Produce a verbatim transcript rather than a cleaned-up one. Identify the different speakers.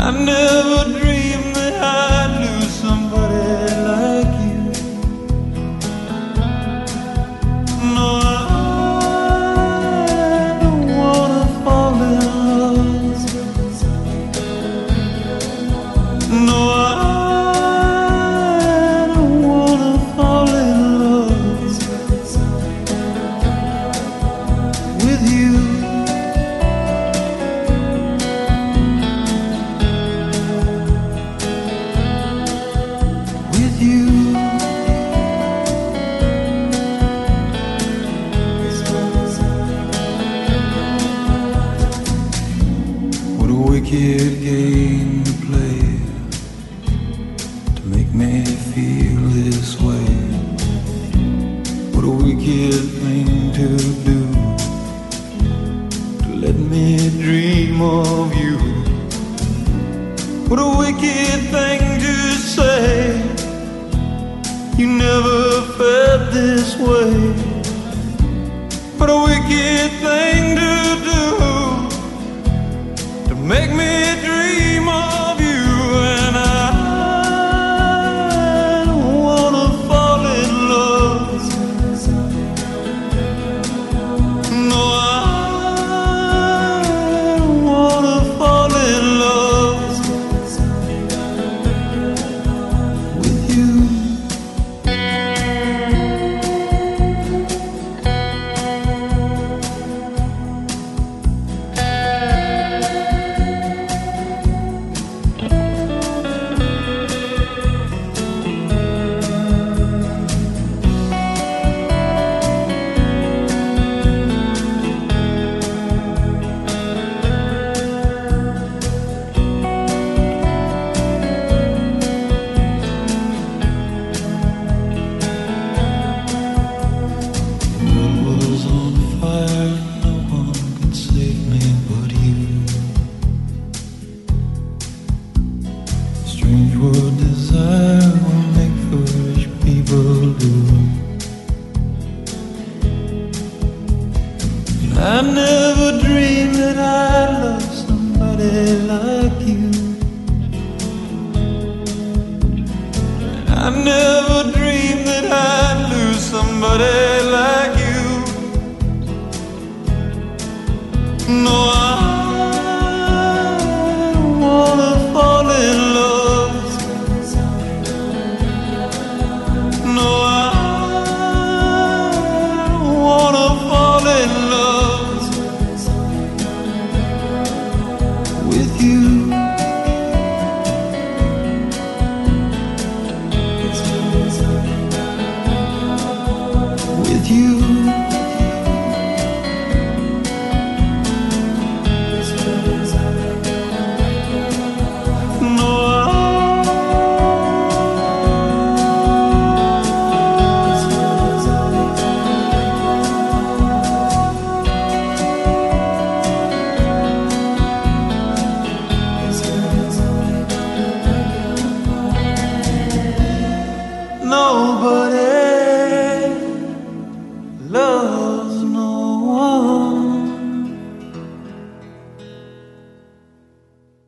Speaker 1: I never dreamed that I'd lose somebody like you. No, I don't wanna fall in love. No, I don't wanna fall in love with you. What a wicked game to play to make me feel this way. What a wicked thing to do to let me dream of you. What a wicked thing to say. You never felt this way. What a wicked thing to do to make me dream of you. And I don't wanna fall in love. No, I don't wanna fall in love with you. Strange what desire will make foolish people do. I never dreamed that I'd love somebody like